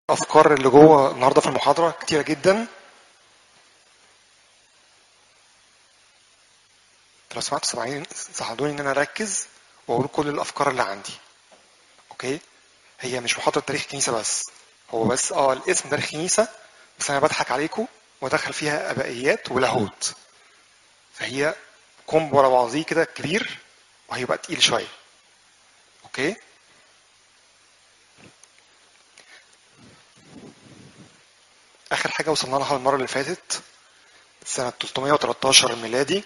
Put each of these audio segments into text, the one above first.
الافكار اللي جوه النهارده في المحاضره كتيره جدا. لو سمعتوا سامعين ساعدوني ان انا اركز واقول كل الافكار اللي عندي. اوكي، هي مش محاضره تاريخ كنيسه بس، هو بس الاسم تاريخ كنيسه، بس انا بضحك عليكم وادخل فيها ابائيات ولاهوت، فهي كومبو ورا بعضيه كده كبير وهيبقى تقيل شويه. اوكي، اخر حاجه وصلنا لها المره اللي فاتت سنه 313 ميلادي،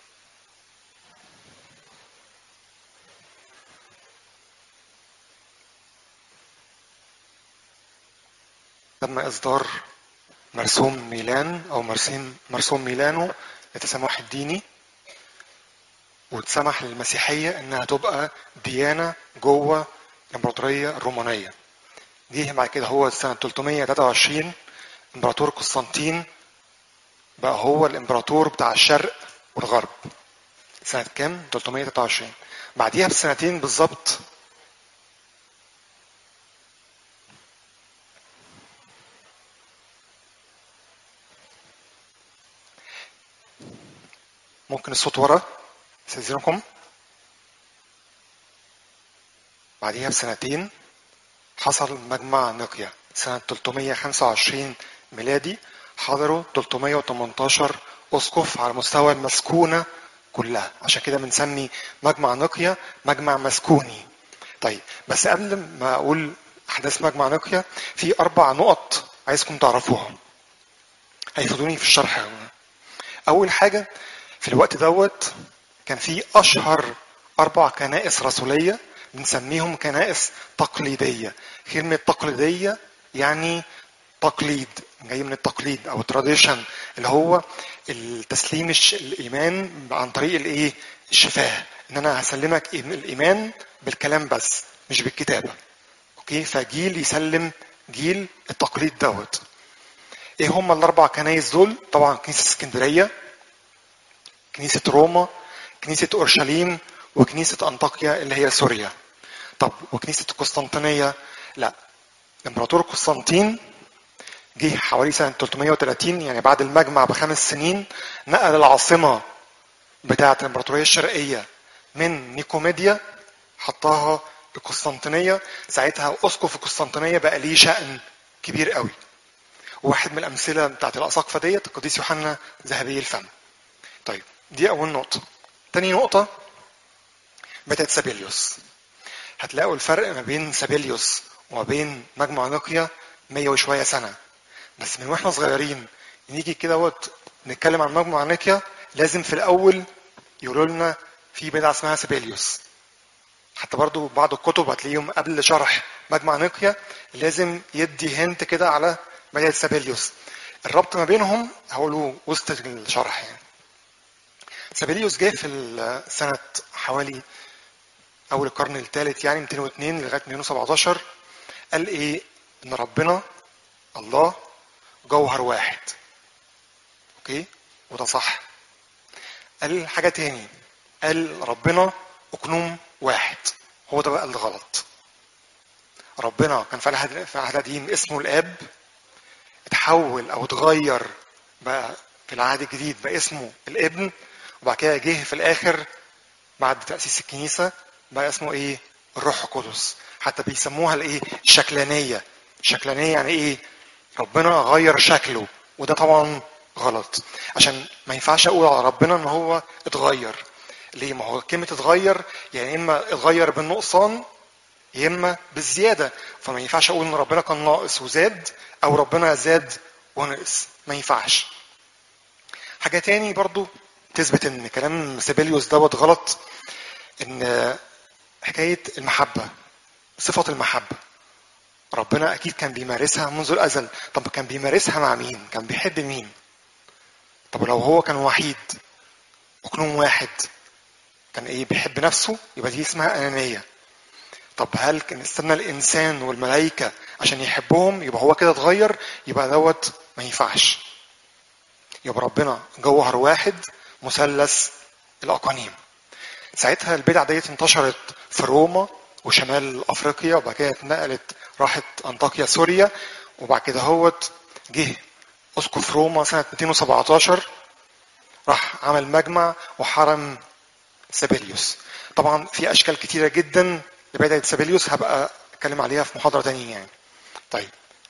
تم اصدار مرسوم ميلان او مرسوم ميلانو للتسامح الديني، وتسمح للمسيحية انها تبقى ديانة جوه الامبراطورية الرومانية. جه بعد كده هو سنة 323 امبراطور قسطنطين بقى هو الامبراطور بتاع الشرق والغرب. سنة كام؟ 323. بعديها بسنتين بالظبط ممكن الصوت ورا استاذنكم. بعديها بسنتين حصل مجمع نقيا سنة 325 ميلادي، حضروا 318 أسقف على مستوى المسكونة كلها، عشان كده بنسمي مجمع نقيا مجمع مسكوني. طيب بس قبل ما أقول أحداث مجمع نقيا في 4 نقط عايزكم تعرفوها هيفيدوني في الشرح. أول حاجة، في الوقت دوت كان في أشهر 4 كنائس رسولية بنسميهم كنائس تقليدية. كلمة تقليدية يعني تقليد، جاي من التقليد او التراديشن، اللي هو التسليم الايمان عن طريق الايه؟ الشفاه، ان انا هسلمك الايمان بالكلام بس مش بالكتابه. اوكي، فجيل يسلم جيل التقليد دوت. ايه هم ال4 كنايس دول؟ طبعا كنيسه اسكندريه، كنيسه روما، كنيسه اورشليم، وكنيسه انطاكيا اللي هي سوريا. طب وكنيسه القسطنطينيه؟ لا، الامبراطور قسطنطين جه حوالي سنة 330، يعني بعد المجمع ب5 سنين، نقل العاصمة بتاعة الإمبراطورية الشرقية من نيكوميديا حطها القسطنطينية. ساعتها أسقف القسطنطينية بقى ليه شأن كبير قوي. واحد من الأمثلة بتاعة الأساقفة ديت القديس يوحنا ذهبي الفم. طيب دي أول نقطة. تاني نقطة بتاعة سابيليوس. هتلاقوا الفرق ما بين سابيليوس وما بين مجمع نقيا 100 وشوية سنة. بس من واحنا صغيرين نيجي كده نتكلم عن مجمع نيكيا، لازم في الاول يقولوا لنا في بدعه اسمها سيبيليوس. حتى برضو بعض الكتب هتلاقيهم قبل شرح مجمع نيكيا لازم يدي هنت كده على بدعه سيبيليوس. الربط ما بينهم هقوله وسط الشرح. يعني سيبيليوس جه في سنه حوالي اول القرن الثالث، يعني 202 لغايه 217. قال ايه؟ ان ربنا الله جوهر واحد. اوكي، وده صح. قال حاجة تاني، قال ربنا أقنوم واحد. هو ده بقى اللي غلط. ربنا كان في العهد القديم اسمه الآب، اتحول أو اتغير بقى في العهد الجديد بقى اسمه الابن، وبعد كده جه في الآخر بعد تأسيس الكنيسة بقى اسمه إيه؟ الروح القدس. حتى بيسموها الإيه؟ الشكلانية. الشكلانية يعني إيه؟ ربنا غير شكله، وده طبعا غلط. عشان ما ينفعش اقول على ربنا ان هو اتغير. ليه؟ ما هو كلمة اتغير يعني اما اتغير بالنقصان يا اما بالزيادة. فما ينفعش اقول ان ربنا كان ناقص وزاد او ربنا زاد ونقص، ما ينفعش. حاجة تاني برضو تثبت ان كلام سيبيليوس دوت غلط، ان حكاية المحبة، صفة المحبة ربنا اكيد كان بيمارسها منذ الازل. طب كان بيمارسها مع مين؟ كان بيحب مين؟ طب لو هو كان وحيد اقنوم واحد كان ايه؟ بيحب نفسه، يبقى دي اسمها انانيه. طب هل كان استنى الانسان والملائكه عشان يحبهم؟ يبقى هو كده اتغير، يبقى دوت ما ينفعش. يبقى ربنا جوهر واحد مثلث الاقانيم. ساعتها البدع ديت انتشرت في روما وشمال افريقيا، وبعد كده اتنقلت راحت انطاكيا سوريا، وبعد كده هوت جه اسقف روما سنة 217 راح عمل مجمع وحرم سابيليوس. طبعا في اشكال كتيرة جدا لبداية سابيليوس هبقى اتكلم عليها في محاضرة تانية يعني. طيب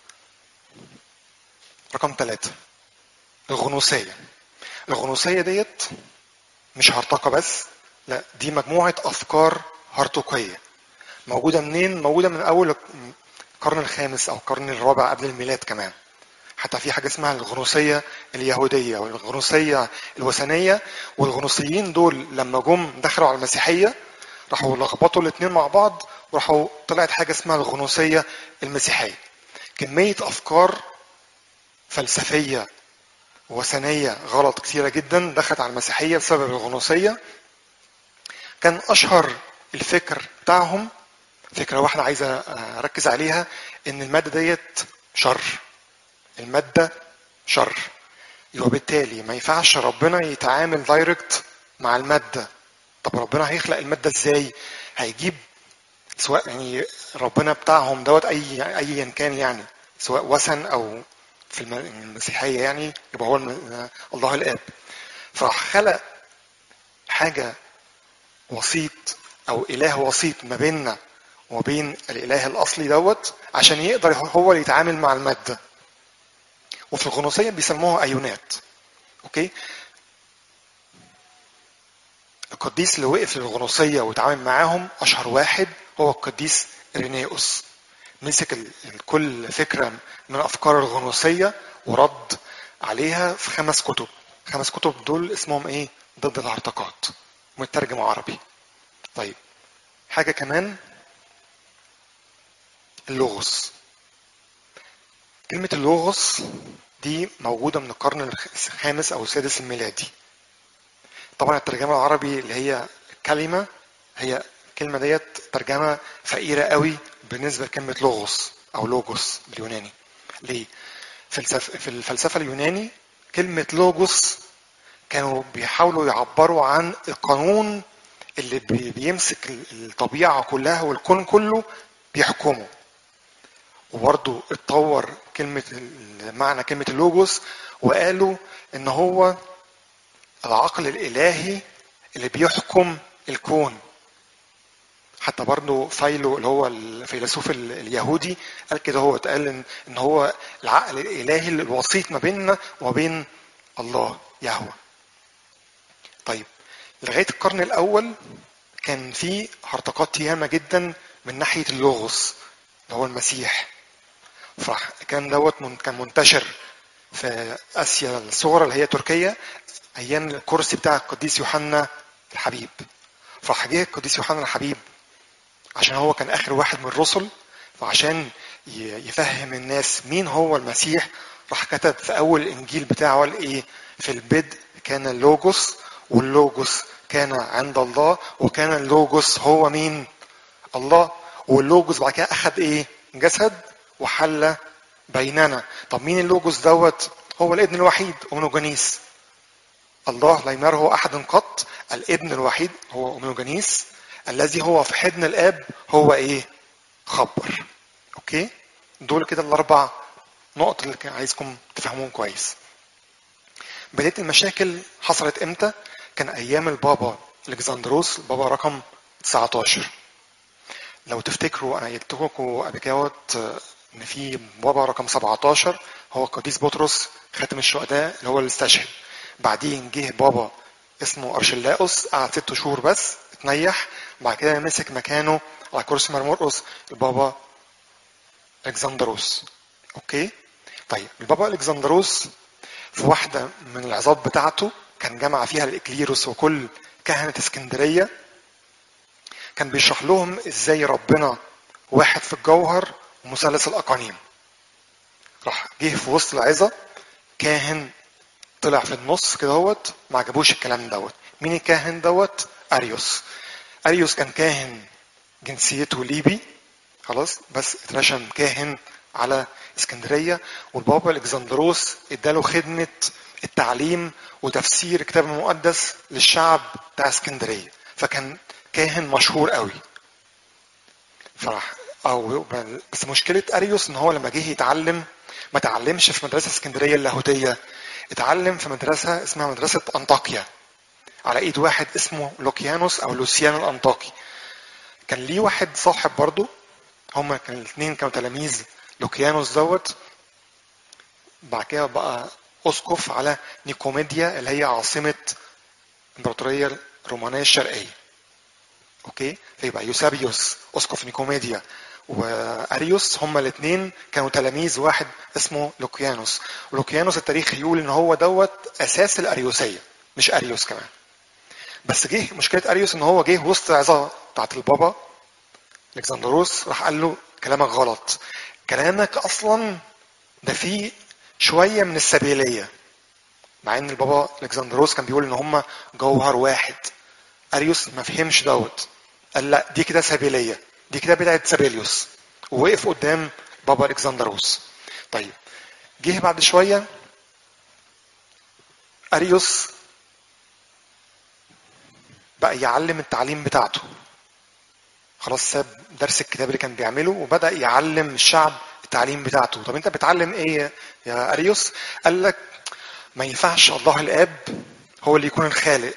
رقم 3 الغنوصية. الغنوصية ديت مش هرطقة بس، لا دي مجموعة أفكار هرطقية موجودة منين؟ موجودة من أول القرن الخامس أو القرن الرابع قبل الميلاد كمان. حتى في حاجة اسمها الغنوصية اليهودية والغنوصية الوثنية، والغنوصيين دول لما جم دخلوا على المسيحية راحوا لخبطوا الاتنين مع بعض وراحوا طلعت حاجة اسمها الغنوصية المسيحية. كمية أفكار فلسفية وثنية غلط كثيرة جدا دخلت على المسيحية بسبب الغنوصية. كان أشهر الفكر بتاعهم فكرة واحدة عايزة أركز عليها، إن المادة ديت شر، المادة شر، وبالتالي ما ينفعش ربنا يتعامل دايركت مع المادة. طب ربنا هيخلق المادة إزاي؟ هيجيب سواء يعني ربنا بتاعهم دوت أيا كان يعني، سواء وثن أو في المسيحية يعني يبقى هو الله الآب. فراح خلق حاجة وسيط أو إله وسيط ما بيننا وبين الإله الأصلي دوت عشان يقدر هو اللي يتعامل مع المادة. وفي الغنوصية بيسموها أيونات. أوكي، القديس اللي وقف للغنوصية وتعامل معاهم أشهر واحد هو القديس إرينيوس. مسك كل فكرة من أفكار الغنوصية ورد عليها في 5 كتب. 5 كتب دول اسمهم إيه؟ ضد الهرطقات، مترجم عربي. طيب حاجة كمان، اللوغوس. كلمة اللوغوس دي موجودة من القرن الخامس أو السادس الميلادي. طبعا الترجمة العربي اللي هي كلمة، هي الكلمة ديت ترجمة فقيرة قوي بالنسبة لكلمة لوغوس أو لوجوس باليوناني. ليه؟ في الفلسفة اليوناني كلمة لوجوس كانوا بيحاولوا يعبروا عن القانون اللي بيمسك الطبيعة كلها والكون كله بيحكمه. وبرضه اتطور معنى كلمة اللوجوس وقالوا ان هو العقل الالهي اللي بيحكم الكون. حتى برضه فايلو اللي هو الفيلسوف اليهودي قال كده، هو اتقال ان هو العقل الالهي الوسيط ما بيننا وبين الله يهوه. طيب لغاية القرن الاول كان في هرطقات ياما جدا من ناحية اللوغوس اللي هو المسيح. فكان دوت كان منتشر في اسيا الصغرى اللي هي تركيا ايام الكرسي بتاع القديس يوحنا الحبيب. فراح جه القديس يوحنا الحبيب عشان هو كان اخر واحد من الرسل، فعشان يفهم الناس مين هو المسيح راح كتب في اول الانجيل بتاعه قال ايه؟ في البدء كان اللوجوس، واللوجوس كان عند الله، وكان اللوجوس هو مين؟ الله. واللوجوس بعد كده اخذ ايه؟ جسد وحل بيننا. طب مين اللوجوس دوت؟ هو الابن الوحيد أومنوجانيس. الله لا يمره أحد قط، الابن الوحيد هو أومنوجانيس الذي هو في حضن الآب هو إيه؟ خبر. أوكي، دول كده ال4 نقط اللي كان عايزكم تفهمون كويس. بداية المشاكل حصلت إمتى؟ كان أيام البابا الكسندروس، البابا رقم 19. لو تفتكروا أنا قلت لكم قبل كده إن في بابا رقم 17 هو القديس بطرس خاتم الشهداء اللي هو اللي استشهد. بعدين جه بابا اسمه أرشلاؤوس قعد 6 شهور بس اتنيح. بعد كده مسك مكانه على كرسي مرمرقس البابا الكسندروس. اوكي، طيب البابا الكسندروس في واحدة من العظات بتاعته كان جمع فيها الإكليروس وكل كهنة اسكندرية، كان بيشرح لهم ازاي ربنا واحد في الجوهر ومثلث الأقانيم. راح جه في وسط العظة كاهن طلع في النص كده هوت ما عجبوش الكلام دوت. مين الكاهن دوت؟ أريوس. أريوس كان كاهن جنسيته ليبي خلاص، بس اترشم كاهن على اسكندرية، والبابا الكسندروس اداله خدمة التعليم وتفسير الكتاب المقدس للشعب بتاع اسكندرية، فكان كاهن مشهور قوي. فرح بس مشكلة أريوس ان هو لما جه يتعلم ما تعلمش في مدرسة اسكندرية اللاهوتية، اتعلم في مدرسة اسمها مدرسة أنطاكيا على ايد واحد اسمه لوكيانوس او لوسيان الأنطاكي. كان ليه واحد صاحب برضه، هما كان الاثنين كانوا تلاميذ لوكيانوس دوت. بعد كده بقى اسقف على نيكوميديا اللي هي عاصمة الامبراطورية الرومانية الشرقية. اوكي، فيبقى يوسابيوس اسقف نيكوميديا واريوس هما الاثنين كانوا تلاميذ واحد اسمه لوكيانوس. ولوكيانوس التاريخ يقول ان هو دوت اساس الاريوسيه، مش اريوس كمان. بس جه مشكله اريوس ان هو جه وسط عظه بتاعت البابا الكسندروس، راح قال له كلامك غلط، كلامك اصلا ده فيه شويه من السبيليه، مع ان البابا الكسندروس كان بيقول ان هما جوهر واحد. اريوس ما فهمش دوت، قال لا دي كده سبيليه، دي كده بدعه سابيليوس، ووقف قدام بابا الكسندروس. طيب جه بعد شويه اريوس بقى يعلم التعليم بتاعته، خلاص ساب درس الكتاب اللي كان بيعمله وبدأ يعلم الشعب التعليم بتاعته. طب انت بتعلم ايه يا اريوس؟ قال لك ما ينفعش الله الاب هو اللي يكون الخالق،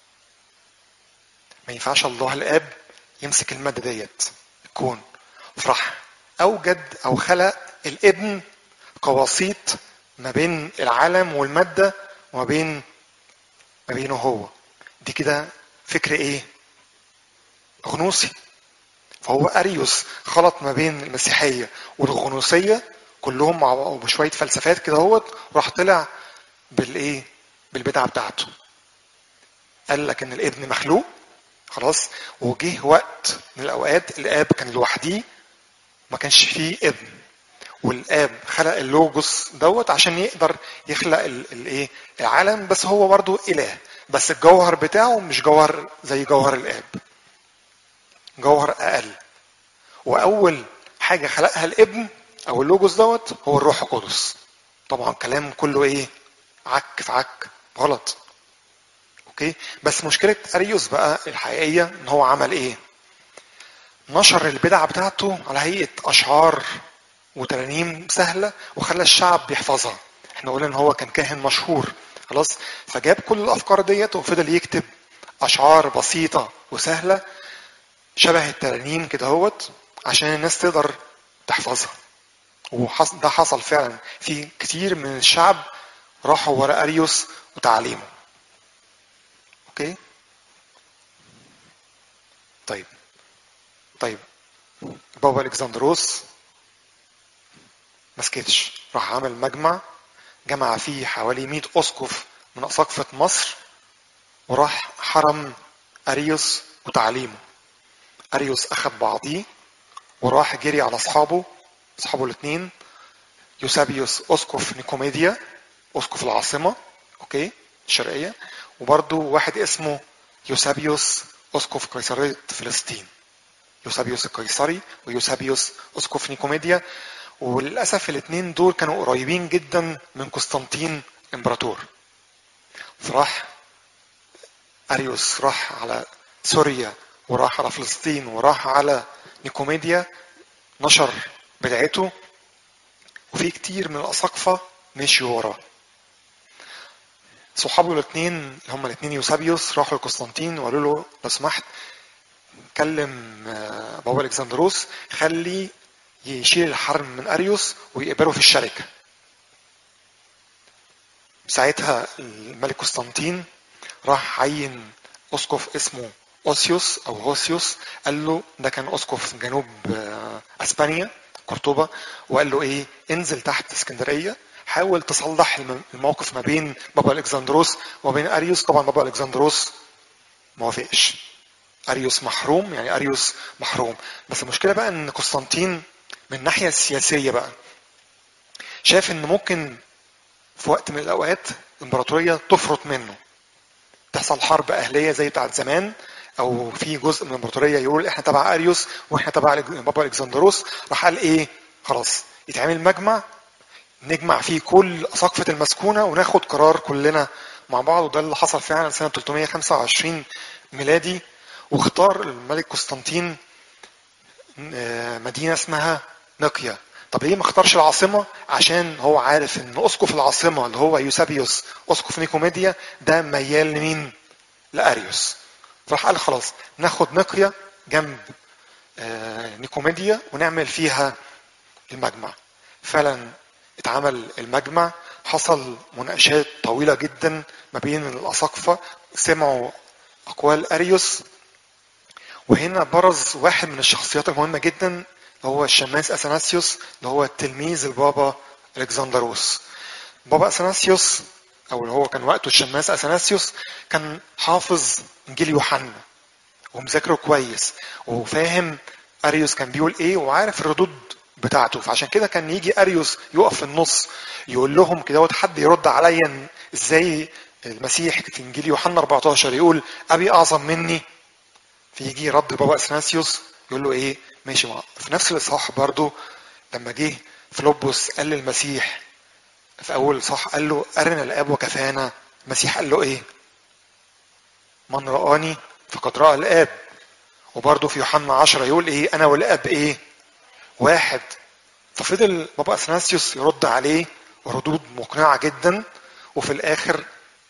ما ينفعش الله الاب يمسك المادة ديت الكون، فراح اوجد او خلق الابن كوسيط ما بين العالم والمادة وما بينه هو. دي كده فكر ايه؟ غنوصي. فهو اريوس خلط ما بين المسيحيه والغنوصيه كلهم مع بعض بشويه فلسفات كده اهوت، وراح طلع بالايه؟ بالبدعه بتاعته. قال لك ان الابن مخلوق خلاص، وجه وقت من الاوقات الاب كان لوحديه ما كانش فيه ابن، والاب خلق اللوجوس دوت عشان يقدر يخلق الايه؟ العالم. بس هو برضه اله، بس الجوهر بتاعه مش جوهر زي جوهر الاب، جوهر اقل. واول حاجه خلقها الابن او اللوجوس دوت هو الروح القدس. طبعا كلام كله ايه؟ عك في عك، غلط. اوكي، بس مشكله اريوس بقى الحقيقيه ان هو عمل ايه؟ نشر البدعه بتاعته على هيئه اشعار وترانيم سهله وخلى الشعب بيحفظها. احنا قلنا ان هو كان كاهن مشهور خلاص، فجاب كل الافكار ديت وفضل يكتب اشعار بسيطه وسهله شبه الترانيم كده هوت عشان الناس تقدر تحفظها. وده حصل فعلا في كتير من الشعب راحوا ورا اريوس وتعليمه. اوكي، طيب طيب بابا الكسندروس مسكتش، راح عمل مجمع جمع فيه حوالي 100 اسقف من اساقفه مصر، وراح حرم اريوس وتعليمه. اريوس اخذ بعضيه وراح جري على اصحابه الاثنين، يوسابيوس اسقف نيكوميديا اسقف العاصمه اوكي الشرقيه، وبرده واحد اسمه يوسابيوس اسقف قيصريه فلسطين، يوسابيوس القيصري ويوسابيوس اسقف نيكوميديا. وللاسف الاثنين دول كانوا قريبين جدا من قسطنطين امبراطور. فراح اريوس راح على سوريا وراح على فلسطين وراح على نيكوميديا، نشر بدعته، وفي كتير من الاساقفه مشيوا وراه. صحابه الاثنين اللي هم الاثنين يوسابيوس راحوا لقسطنطين وقالوا له لو سمحت كلم بابا الكسندروس خلي يشيل الحرم من اريوس ويقبله في الشركه. ساعتها الملك قسطنطين راح عين اسقف اسمه اوسيوس او هوسيوس، قال له ده كان اسقف جنوب اسبانيا قرطبه، وقال له ايه؟ انزل تحت اسكندريه حاول تصلح الموقف ما بين بابا الكسندروس وما بين اريوس. طبعا بابا الكسندروس ما وافقش، اريوس محروم، يعني اريوس محروم. بس المشكله بقى ان قسطنطين من الناحيه السياسيه بقى شاف ان ممكن في وقت من الاوقات الامبراطوريه تفرط منه، تحصل حرب اهليه زي بتاعت زمان، او في جزء من الامبراطوريه يقول احنا تبع اريوس واحنا تبع بابا الكسندروس. راح قال ايه؟ خلاص يتعمل مجمع نجمع فيه كل اساقفه المسكونه وناخد قرار كلنا مع بعض. وده اللي حصل فعلا سنه 325 ميلادي. واختار الملك قسطنطين مدينه اسمها نقيا. طب ليه ما اختارش العاصمة؟ عشان هو عارف ان اسقف العاصمة اللي هو يوسابيوس اسقف نيكوميديا ده ميال لمين؟ لاريوس. فراح قال خلاص ناخد نقية جنب نيكوميديا ونعمل فيها المجمع. فعلا اتعمل المجمع، حصل مناقشات طويلة جدا ما بين الأساقفة، سمعوا أقوال أريوس. وهنا برز واحد من الشخصيات المهمة جدا هو الشماس أثناسيوس اللي هو تلميذ البابا ألكسندروس. بابا أثناسيوس أو اللي هو كان وقته الشماس أثناسيوس كان حافظ إنجيل يوحنا ومذاكره كويس وفاهم أريوس كان بيقول إيه وعارف الردود بتاعته. فعشان كده كان يجي أريوس يقف في النص يقول لهم كده حد يرد عليا إزاي المسيح في إنجيل يوحنا 14 يقول أبي أعظم مني، فيجي رد بابا اثناسيوس يقول له ايه ماشي. في نفس الاصحاح برضو لما جه فيلبس قال للمسيح في اول صح قال له ارنا الاب وكفانا، المسيح قال له ايه؟ من رآني فقد رأى الاب. وبرضو في يوحنا 10 يقول ايه؟ انا والاب ايه؟ واحد. ففضل بابا اثناسيوس يرد عليه وردود مقنعة جدا، وفي الاخر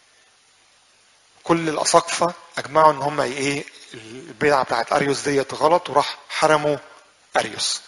كل الاساقفة اجمعوا ان هم ايه البيعة بتاعت اريوس ديت غلط وراح حرموا اريوس.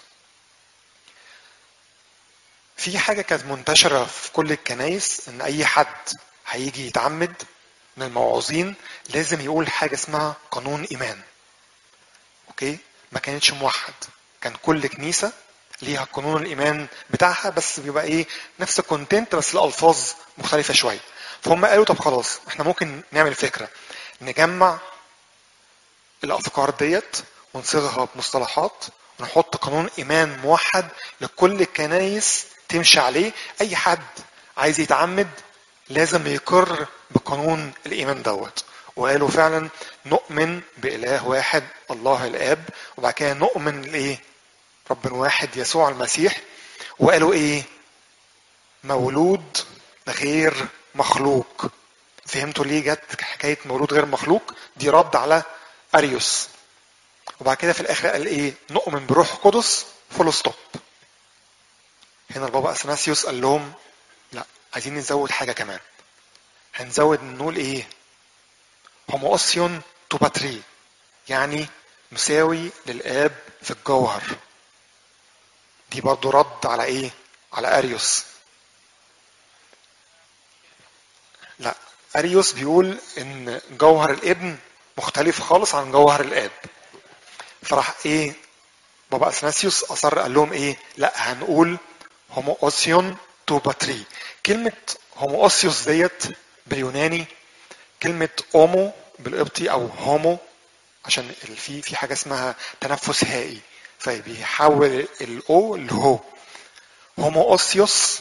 في حاجة كانت منتشرة في كل الكنايس ان اي حد هيجي يتعمد من الموعوظين لازم يقول حاجة اسمها قانون ايمان. اوكي، ما كانتش موحد، كان كل كنيسة ليها قانون الايمان بتاعها بس بيبقى ايه نفس الكونتنت بس الالفاظ مختلفة شوية. فهم قالوا طب خلاص احنا ممكن نعمل فكرة نجمع الافكار ديت ونصيغها بمصطلحات ونحط قانون ايمان موحد لكل الكنايس تمشي عليه. اي حد عايز يتعمد لازم يقر بقانون الايمان دوت. وقالوا فعلا نؤمن باله واحد الله الاب، وبعد كده نؤمن لايه؟ رب واحد يسوع المسيح. وقالوا ايه؟ مولود غير مخلوق. فهمتوا ليه جت حكايه مولود غير مخلوق؟ دي رد على اريوس. وبعد كده في الاخر قال ايه؟ نؤمن بروح قدس فول ستوب. هنا البابا اثناسيوس قال لهم لا، عايزين نزود حاجه كمان. هنزود نقول ايه؟ هوموسيون تو باتري، يعني مساوي للاب في الجوهر. دي برضو رد على ايه؟ على اريوس. لا، اريوس بيقول ان جوهر الابن مختلف خالص عن جوهر الاب. فراح ايه بابا اثناسيوس اصر قال لهم ايه؟ لا، هنقول هوموسيون تو باتري. كلمة هوموسيوس ديت باليوناني كلمة اومو بالقبطي او هومو، عشان في حاجة اسمها تنفس هائي فبيحول الاو لهو. هوموسيوس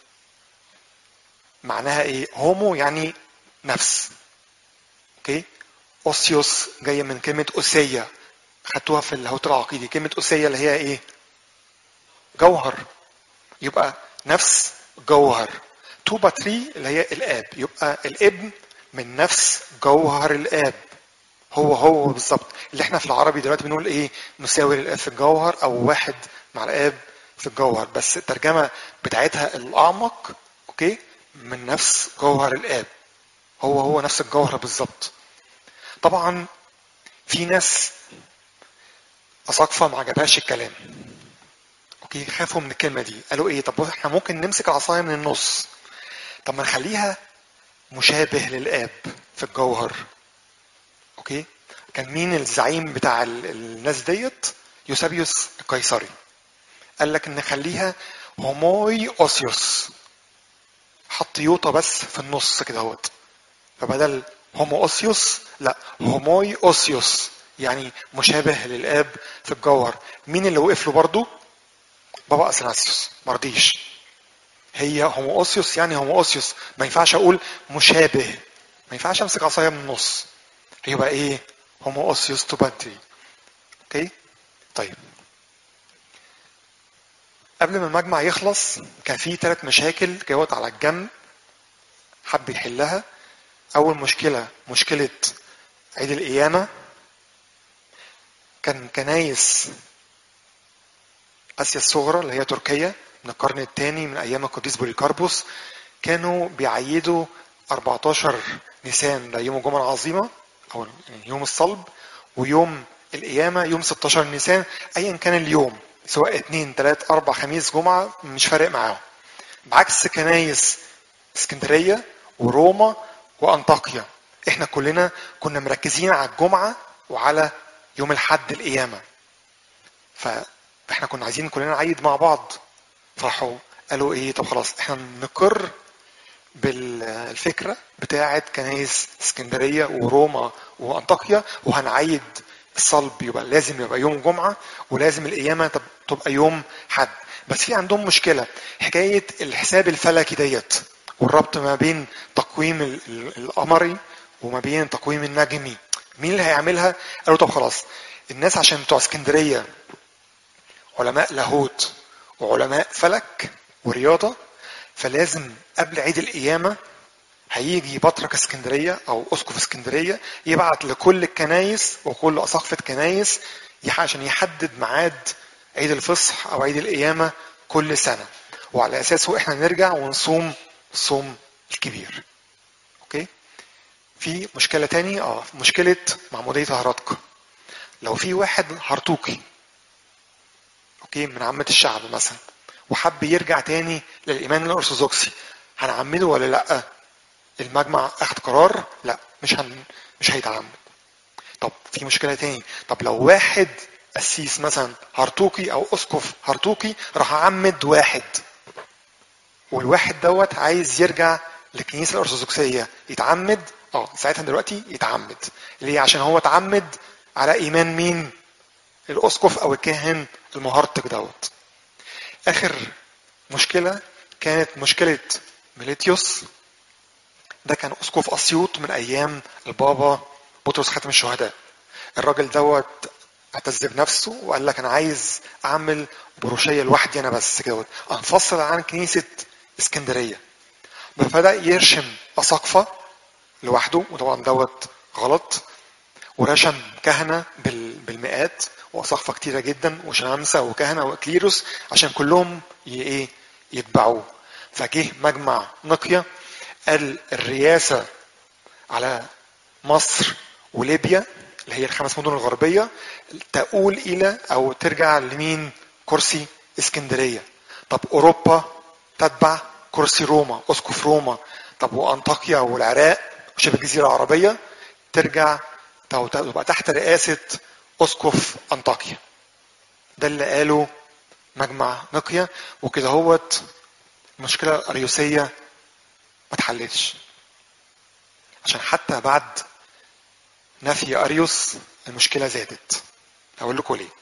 معناها ايه؟ هومو يعني نفس. اوكي، اوسيوس جاية من كلمة اوسية، خدتوها في اللاهوت العقيدي. كلمة اوسية اللي هي ايه؟ جوهر. يبقى نفس جوهر. تو باتري اللي هي الاب، يبقى الابن من نفس جوهر الاب. هو بالظبط اللي احنا في العربي دلوقتي بنقول ايه؟ مساوي للاب في الجوهر او واحد مع الاب في الجوهر، بس الترجمه بتاعتها الاعمق اوكي من نفس جوهر الاب. هو نفس الجوهر بالظبط. طبعا في ناس اساقفه ما عجبهاش الكلام، اوكي، خافوا من الكلمه دي. قالوا ايه؟ طب احنا ممكن نمسك العصايه من النص، طب ما نخليها مشابه للاب في الجوهر. اوكي، كان مين الزعيم بتاع الناس ديت؟ يوسابيوس القيصري. قال لك ان نخليها هوموي اوسيوس، حط يوطا بس في النص كده اهوت. فبدل هومو اوسيوس لا هوموي اوسيوس، يعني مشابه للاب في الجوهر. مين اللي وقف له برضو؟ بابا اثناسيوس مرضيش. هي هومو اوسيوس يعني هومو اوسيوس، ما ينفعش اقول مشابه، ما ينفعش امسك عصايه من النص، هيبقى ايه؟ هومو اوسيوس تو باتري. اوكي طيب. قبل ما المجمع يخلص كان في 3 مشاكل جوت على الجنب حب يحلها. اول مشكله مشكله عيد القيامه. كان كنايس اسيا الصغرى اللي هي تركيا من القرن الثاني من ايام القديس بوليكاربوس، كانوا بيعيدوا 14 نيسان ده يوم الجمعة العظيمة او يوم الصلب، ويوم القيامة يوم 16 نيسان، ايا كان اليوم سواء 2 3 4 خميس جمعة مش فارق معاهم. بعكس كنايس اسكندرية وروما وانطاكيا، احنا كلنا كنا مركزين على الجمعة وعلى يوم الحد القيامة، فاحنا كنا عايزين كلنا نعيد مع بعض. فراحوا قالوا ايه، طب خلاص احنا نقر بالفكرة بتاعة كنايس اسكندرية وروما وانطاكيا، وهنعيد الصلب يبقى لازم يبقى يوم جمعة، ولازم القيامة تبقى يوم حد. بس في عندهم مشكلة، حكاية الحساب الفلكي ديت والربط ما بين تقويم القمري وما بين تقويم النجمي، مين اللي هيعملها؟ قالوا طب خلاص، الناس عشان بتوع اسكندرية علماء لاهوت وعلماء فلك ورياضة، فلازم قبل عيد القيامة هيجي بطرك اسكندرية او اسقف اسكندرية يبعت لكل الكنايس وكل اساقفة كنايس عشان يحدد ميعاد عيد الفصح او عيد القيامة كل سنة، وعلى اساسه احنا نرجع ونصوم الصوم الكبير. اوكي. في مشكلة تاني، مشكلة معمودية هرطقة. لو في واحد هرطوقي اوكي من عامة الشعب مثلا وحب يرجع تاني للايمان الارثوذكسي، هنعمده ولا لا؟ المجمع اخد قرار لا، مش هيتعمد. طب في مشكلة تاني، طب لو واحد قسيس مثلا هرطوقي او اسقف هرطوقي راح عمد واحد، والواحد دوت عايز يرجع للكنيسة الارثوذكسية، يتعمد؟ ساعتها دلوقتي يتعمد. ليه؟ عشان هو اتعمد على ايمان مين؟ الاسقف او الكاهن المهرطق دوت. اخر مشكلة كانت مشكلة ميليتيوس، ده كان اسقف اسيوط من ايام البابا بطرس خاتم الشهداء. الراجل دوت اعتز بنفسه وقال لك انا عايز اعمل بروشيه لوحدي انا بس كده، انفصل عن كنيسه اسكندريه. فبدا يرشم اساقفه لوحده، وطبعا دوت غلط، ورشم كهنه بالمئات واساقفه كتيره جدا وشمامسه وكهنه وكليروس عشان كلهم يتبعوه. فجه مجمع نقيا قال الرياسه على مصر وليبيا اللي هي الخمس مدن الغربية تقول إلى أو ترجع لمين؟ كرسي اسكندرية. طب أوروبا تتبع كرسي روما، أسقف روما. طب وأنطاكيا والعراق وشبه الجزيرة العربية ترجع تبقى تحت رئاسة أسقف أنطاكيا. ده اللي قاله مجمع نقيا، وكده هوت المشكلة الأريوسية ما اتحلتش، عشان حتى بعد نفي أريوس المشكلة زادت. أقول لكم ليه.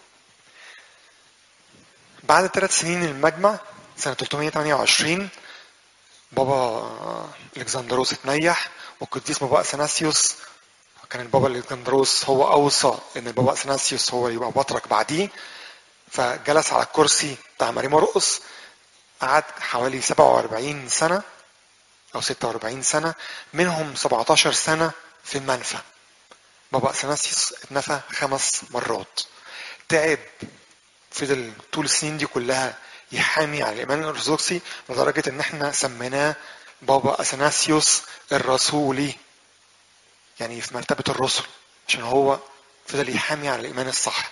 بعد 3 سنين من المجمع سنة 328 بابا الكسندروس اتنيح، والقديس بابا اثناسيوس كان البابا الكسندروس هو اوصى ان البابا اثناسيوس هو يبقى بطرك بعديه، فجلس على الكرسي بتاع ماري مرقس، قعد حوالي 47 سنة او 46 سنة، منهم 17 سنة في المنفى. بابا اثناسيوس اتنفى 5 مرات، تعب، فضل طول السنين دي كلها يحامي على الايمان الارثوذكسي، لدرجه ان احنا سميناه بابا اثناسيوس الرسولي، يعني في مرتبه الرسل، عشان هو فضل يحامي على الايمان الصح.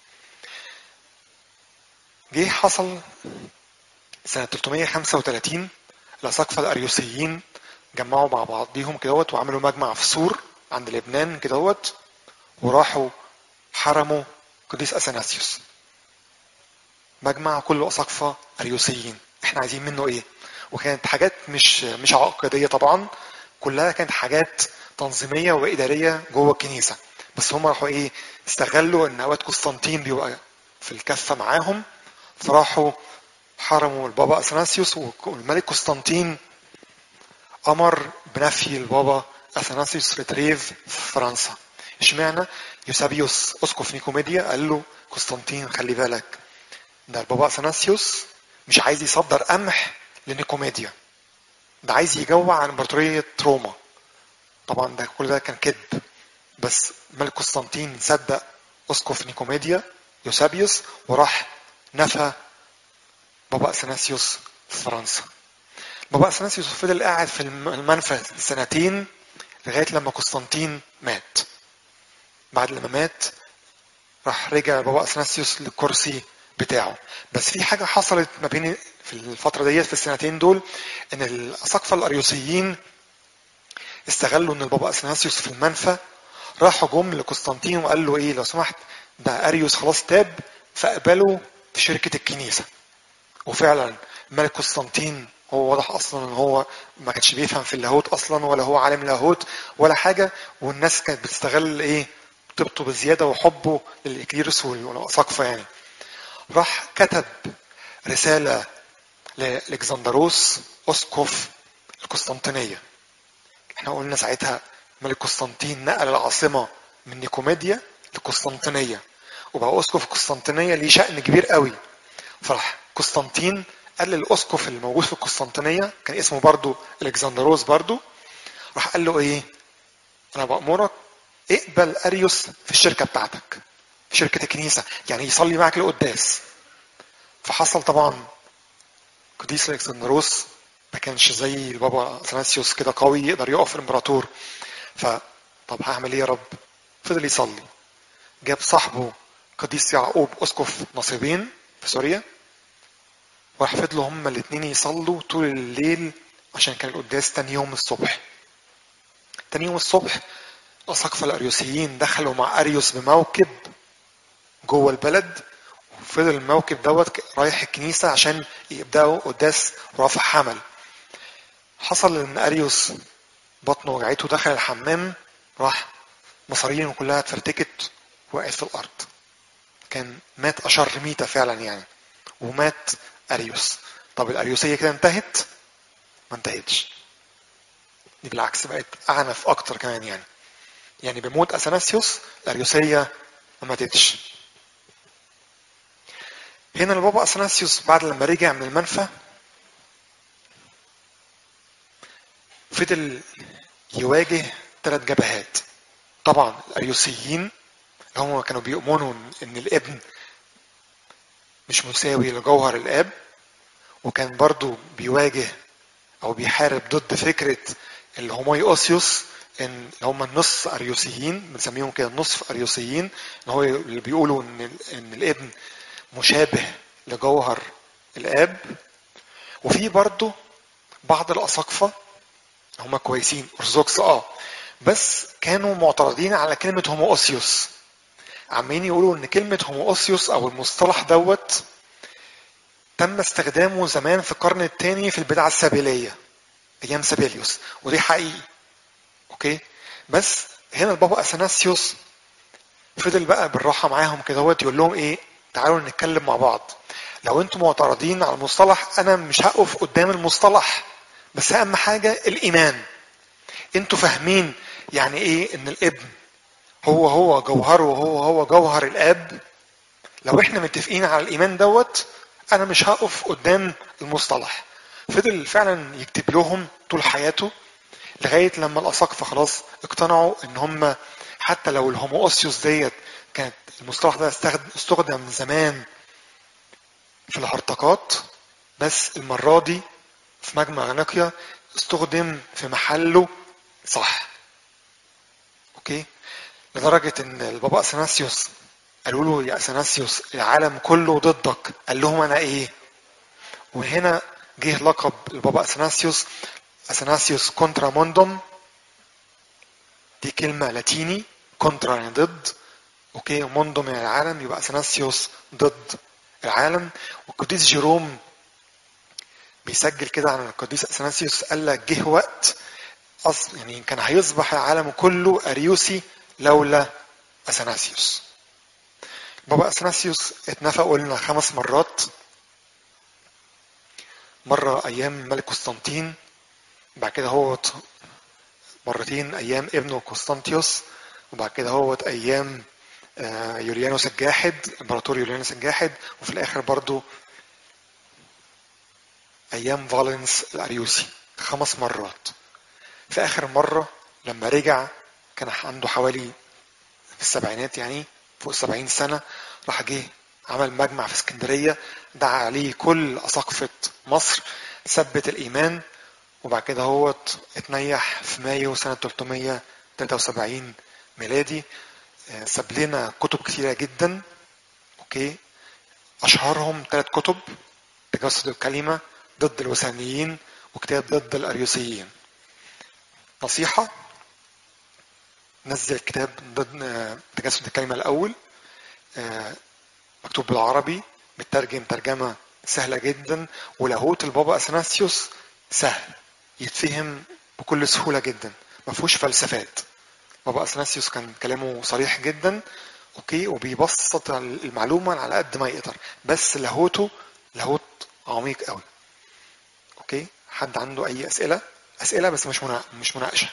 جه حصل سنه 335 الاساقفه الاريوسيين جمعوا مع بعضيهم كدهوت وعملوا مجمع في سور عند لبنان كدهوت، وراحوا حرموا قديس اثناسيوس. مجمع كله اساقفه اريوسيين، احنا عايزين منه ايه؟ وكانت حاجات مش عقديه طبعا، كلها كانت حاجات تنظيميه واداريه جوه الكنيسه، بس هم راحوا استغلوا ان اوقات قسطنطين بيبقى في الكفه معاهم، فراحوا حرموا البابا اثناسيوس، والملك قسطنطين امر بنفي البابا اثناسيوس ريتريف في فرنسا. اشمعنى؟ يوسابيوس اسقف نيكوميديا قال له قسطنطين خلي بالك، ده البابا اثناسيوس مش عايز يصدر قمح لنيكوميديا، ده عايز يجوع عن امبراطورية روما. طبعا ده كل ده كان كذب، بس ملك قسطنطين صدق اسقف نيكوميديا يوسابيوس وراح نفى بابا اثناسيوس في فرنسا. بابا اثناسيوس فضل قاعد في المنفى سنتين لغايه لما قسطنطين مات. بعد لما مات راح رجع بابا اثناسيوس للكرسي بتاعه. بس في حاجه حصلت ما بين في الفتره ديت في السنتين دول، ان الاساقفه الاريوسيين استغلوا ان البابا اثناسيوس في المنفى، راحوا جم لقسطنطين وقال له ايه لو سمحت، ده اريوس خلاص تاب، فقبلوا في شركه الكنيسه. وفعلا الملك قسطنطين هو واضح اصلا ان هو ما كانش بيفهم في اللاهوت اصلا، ولا هو عالم لاهوت ولا حاجه، والناس كانت بتستغل ايه طيبته بزياده وحبه للاكليروس والاساقفه يعني. راح كتب رساله لالكسندروس اسقف القسطنطينيه. احنا قلنا ساعتها ملك قسطنطين نقل العاصمه من نيكوميديا لقسطنطينيه، وبقى اسقف القسطنطينيه ليه شأن كبير قوي. فراح قسطنطين قال للاسقف اللي موجود في القسطنطينيه، كان اسمه برضو الكسندروس برضو، راح قال له ايه، انا بأمرك اقبل اريوس في الشركه بتاعتك، في شركه الكنيسه، يعني يصلي معك القداس. فحصل طبعا قديس الكسندروس ما كانش زي البابا اثناسيوس كده قوي يقدر يقف الامبراطور. طب هعمل ايه يا رب؟ فضل يصلي. جاب صاحبه قديس يعقوب اسقف نصيبين في سوريا، وراح فضلوا هما الاتنين يصلوا طول الليل عشان كان القداس تاني يوم الصبح. تاني يوم الصبح الأساقفة الأريوسيين دخلوا مع أريوس بموكب جوه البلد، وفضل الموكب دوت رايح الكنيسة عشان يبدأوا قداس رفع حمل. حصل إن أريوس بطنه وجعته دخل الحمام، راح مصارينه كلها اتفرتكت، وقعت في الأرض. كان مات أشر ميتة فعلا يعني، ومات أريوس. طب الأريوسية كده انتهت؟ ما انتهتش، دي بالعكس بقت أعنف أكتر كمان يعني بموت اثناسيوس الاريوسيه ما ماتتش. هنا البابا اثناسيوس بعد لما رجع من المنفى فضل يواجه 3 جبهات. طبعا الاريوسيين هم كانوا بيؤمنوا ان الابن مش مساوي لجوهر الاب، وكان برضو بيواجه او بيحارب ضد فكره الهومويوسيوس، ان اللي هم النص اريوسيين بنسميهم كده النصف اريوسيين، ان هو اللي بيقولوا ان الابن مشابه لجوهر الاب. وفي برضو بعض الاساقفه هم كويسين ارثوذكس بس كانوا معترضين على كلمه هوموسيوس، عمالين يقولوا ان كلمه هوموسيوس او المصطلح دوت تم استخدامه زمان في القرن الثاني في البدعه السابيليه ايام سابيليوس، ودي حقيقي اوكي. بس هنا البابا اثناسيوس فضل بقى بالراحه معاهم كده يقول لهم ايه، تعالوا نتكلم مع بعض. لو انتم معترضين على المصطلح انا مش هقف قدام المصطلح، بس اهم حاجه الايمان. انتوا فاهمين يعني ايه ان الابن هو جوهره هو جوهر الاب؟ لو احنا متفقين على الايمان دوت انا مش هقف قدام المصطلح. فضل فعلا يكتب لهم طول حياته لغايه لما الاساقفه خلاص اقتنعوا ان هم حتى لو الهوموسيوس ديت كانت المصطلح ده استخدم من زمان في الهرطقات، بس المره دي في مجمع اناقيا استخدم في محله صح اوكي. لدرجه ان البابا اثناسيوس قالوا له يا اثناسيوس العالم كله ضدك، قال لهم انا ايه؟ وهنا جه لقب البابا اثناسيوس، اثناسيوس كونترا موندوم، دي كلمه لاتيني، كونترا يعني ضد اوكي، موندوم يعني العالم، يبقى اثناسيوس ضد العالم. والقديس جيروم بيسجل كده عن القديس اثناسيوس قال لك جه وقت يعني كان هيصبح العالم كله اريوسي لولا اثناسيوس. بابا اثناسيوس اتنفى قلنا 5 مرات، مرة ايام الملك قسطنطين، بعد كده هو مرتين ايام ابنه قسطنطيوس، وبعد كده هو ايام يوليانوس الجاحد، امبراطور يوليانوس الجاحد، وفي الاخر برضو ايام فالنس الاريوسي 5 مرات. في اخر مرة لما رجع كان عنده حوالي في السبعينات يعني فوق 70 سنة، راح جه عمل مجمع في اسكندرية دعا عليه كل أساقفة مصر، ثبت الإيمان، وبعد كده هو اتنيح في مايو سنة 373 ميلادي. ساب لنا كتب كثيرة جدا. اوكي، اشهرهم 3 كتب: تجسد الكلمة، ضد الوثنيين، وكتاب ضد الاريوسيين. نصيحة: نزل كتاب ضد تجسد الكلمة الاول، مكتوب بالعربي، مترجم ترجمة سهلة جدا، ولاهوت البابا اثناسيوس سهل يتفهم بكل سهولة جدا، ما فيهوش فلسفات. بابا اثناسيوس كان كلامه صريح جدا، اوكي، وبيبسط المعلومة على قد ما يقدر، بس لاهوته لاهوت عميق قوي. اوكي، حد عنده اي اسئلة؟ اسئلة بس مش مناقشة.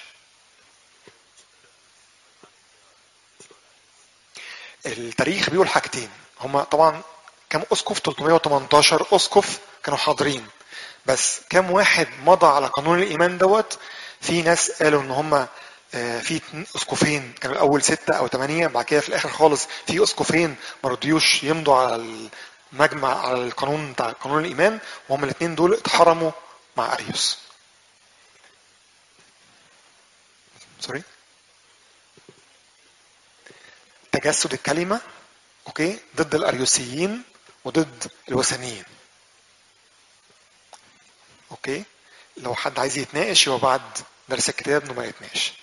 التاريخ بيقول حاجتين، هما طبعا كم اسقف؟ 318 اسقف كانوا حاضرين، بس كم واحد مضى على قانون الايمان دوت؟ في ناس قالوا ان هما في اسقفين كانوا الاول 6 او 8، بعد كده في الاخر خالص في اسقفين ما رضيوش يمضوا على المجمع، على القانون بتاع قانون الايمان، وهم الاثنين دول اتحرموا مع اريوس. سوري. تجسد الكلمة، اوكي، ضد الاريوسيين وضد الوثنيين. اوكي، لو حد عايز يتناقش يبقى بعد درس الكتاب انه ما يتناقش.